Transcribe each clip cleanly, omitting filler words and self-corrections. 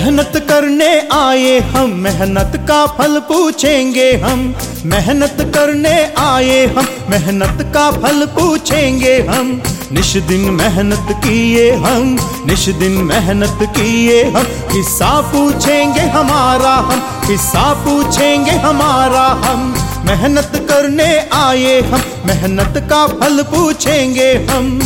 मेहनत करने आए हम, मेहनत का फल पूछेंगे हम। मेहनत करने आए हम, मेहनत का फल पूछेंगे हम। निश दिन मेहनत किए हम, निश दिन मेहनत किए हम। किस्सा पूछेंगे हमारा हम, किस्सा पूछेंगे हमारा हम। मेहनत करने आए हम, मेहनत का फल पूछेंगे हम।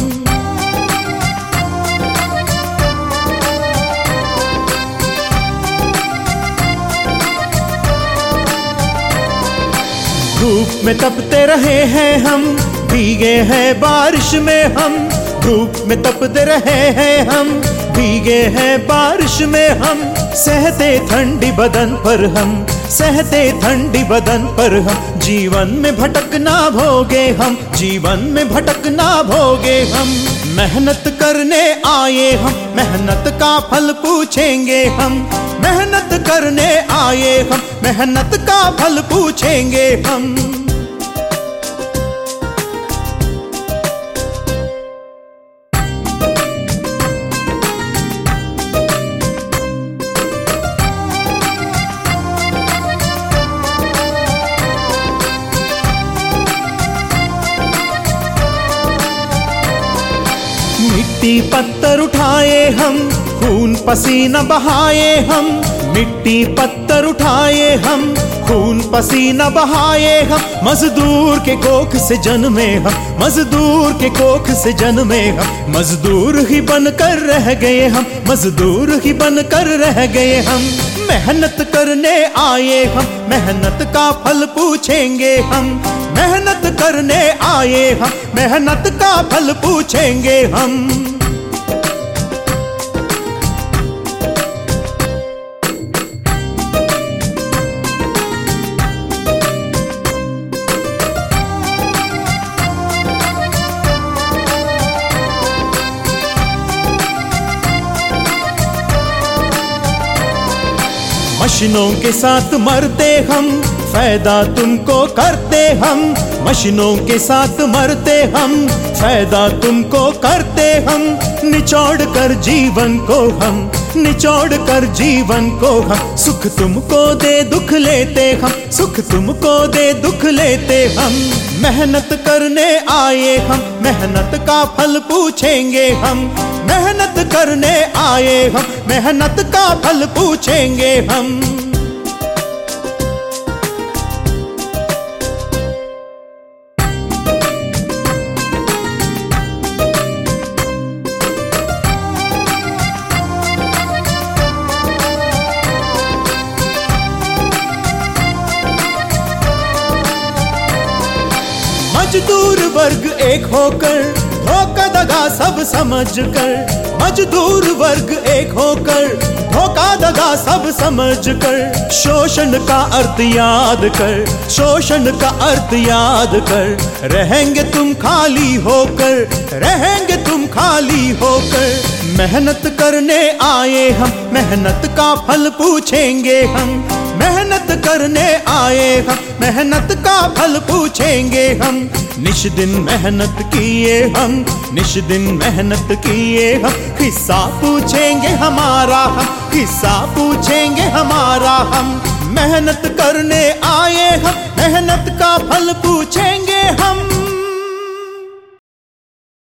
धूप में तपते रहे हैं हम, भीगे हैं बारिश में हम। धूप में तपते रहे हैं हम, भीगे हैं बारिश में हम। सहते ठंडी बदन पर हम, सहते ठंडी बदन पर हम। जीवन में भटकना भोगे हम, जीवन में भटकना भोगे हम। मेहनत करने आए हम, मेहनत का फल पूछेंगे हम। मेहनत करने आए हम, मेहनत का फल पूछेंगे हम। मिट्टी पत्थर उठाए हम, खून पसीना बहाए हम। मिट्टी पत्थर उठाए हम, खून पसीना बहाए हम। मजदूर के कोख से जन्मे हम, मजदूर के कोख से जन्मे हम। मजदूर ही बनकर रह गए हम, मजदूर ही बनकर रह गए हम। मेहनत करने आए हम, मेहनत का फल पूछेंगे हम। मेहनत करने आए हम, मेहनत का फल पूछेंगे हम। मशीनों के साथ मरते हम, फायदा तुमको करते हम। मशीनों के साथ मरते हम, फायदा तुमको करते हम। निचोड़ कर जीवन को हम, निचोड़ कर जीवन को हम। सुख तुमको दे दुख लेते हम, सुख तुमको दे दुख लेते हम। मेहनत करने आए हम, मेहनत का फल पूछेंगे हम। मेहनत करने आए हम, मेहनत का फल पूछेंगे हम। मजदूर वर्ग एक होकर, धोखा दगा सब समझ कर। मजदूर वर्ग एक होकर, धोखा दगा सब समझ कर। शोषण का अर्थ याद कर, शोषण का अर्थ याद कर। रहेंगे तुम खाली होकर, रहेंगे तुम खाली होकर। मेहनत करने आए हम, मेहनत का फल पूछेंगे हम। मेहनत करने आए हम, मेहनत का फल पूछेंगे हम। निश दिन मेहनत किए हम, निश दिन मेहनत किए हम। किस्सा पूछेंगे हमारा हम, किस्सा पूछेंगे हमारा हम। मेहनत करने आए हम, मेहनत का फल पूछेंगे हम।